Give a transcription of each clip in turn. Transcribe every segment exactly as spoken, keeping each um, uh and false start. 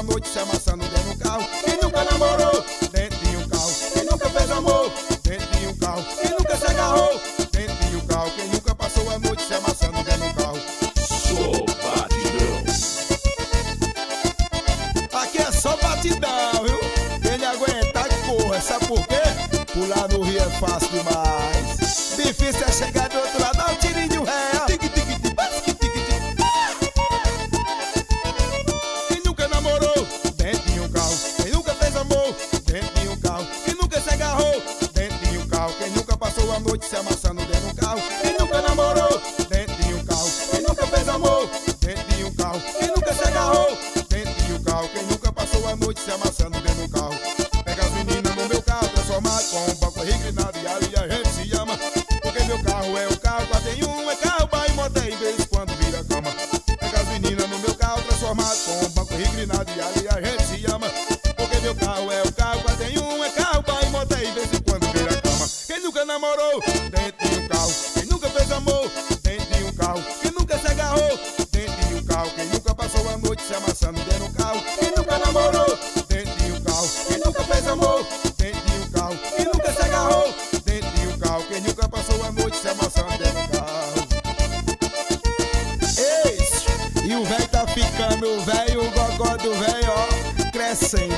a noite se amassando dentro do carro. Quem nunca namorou dentro de um carro? Quem nunca fez amor dentro de um carro? Quem nunca se agarrou dentro de um carro? Quem nunca passou a noite se amassando dentro do carro? Só batidão. Aqui é só batidão, viu? Quem não aguentar que corra, sabe por quê? Pular no rio é fácil demais. Difícil é chegar do outro lado, dá um tirinho de um real. Tic, tic, tic, tic, tic, tic. Quem nunca namorou dentro de um carro? Quem nunca fez amor dentro de um carro? Quem nunca se agarrou dentro de um carro? Quem nunca passou a noite se amassando dentro de um carro? Quem nunca namorou dentro de um carro? Quem nunca fez amor dentro de um carro? Quem nunca se agarrou dentro de um carro? Quem nunca passou a noite se amassando dentro de um carro? Pega as meninas no meu carro, transformado com um banco reclinado e ali a gente se ama. Porque meu carro é o carro quatro em um, é carro, bar e moto, em vez quando vira cama. Pega as meninas no meu carro, transformado com um banco reclinado e ali a gente se ama. Porque meu carro é o carro quatro em um, é carro, bar e moto, em vez quando vira cama. Quem nunca namorou dentro de um carro? Quem nunca fez amor dentro de um carro? Quem nunca se agarrou dentro de um carro? Quem nunca passou a noite se amassando dentro do carro? Quem nunca namorou dentro de um carro? Quem nunca fez amor dentro de um carro? Quem nunca se agarrou dentro de um carro? Quem nunca passou a noite se amassando dentro do carro? Ei, e o velho tá ficando, o velho, o gogó do velho, ó, crescendo.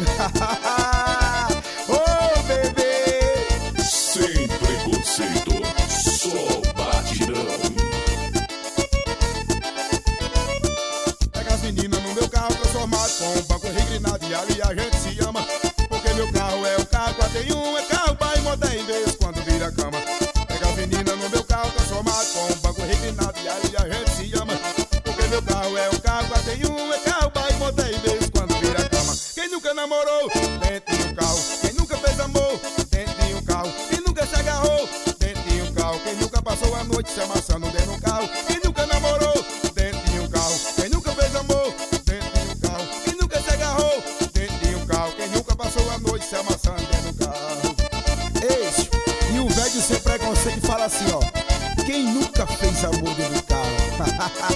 Ô, oh, bebê! Sem preconceito. Só batidão. Pega as meninas no meu carro, transformado com um banco reclinado e ali a gente se ama. Porque meu carro é o carro quatro em um, é carro, bar e moto, em vez quando vira cama. Pega as meninas no meu carro, transformado com um banco reclinado e ali a gente se ama. Porque meu carro é o carro quatro em um, é carro, bar e moto, em vez quando vira cama. Quem nunca namorou dentro de um carro? Quem nunca fez amor dentro de um carro? Quem nunca se agarrou dentro de um carro? Quem nunca passou a noite se amassando dentro de um carro? Quem nunca namorou dentro de um carro? Quem nunca fez amor dentro de um carro? Quem nunca se agarrou dentro de um carro? Quem nunca passou a noite se amassando dentro do carro? Ei, e o velho sem preconceito fala assim, ó: quem nunca fez amor dentro do carro?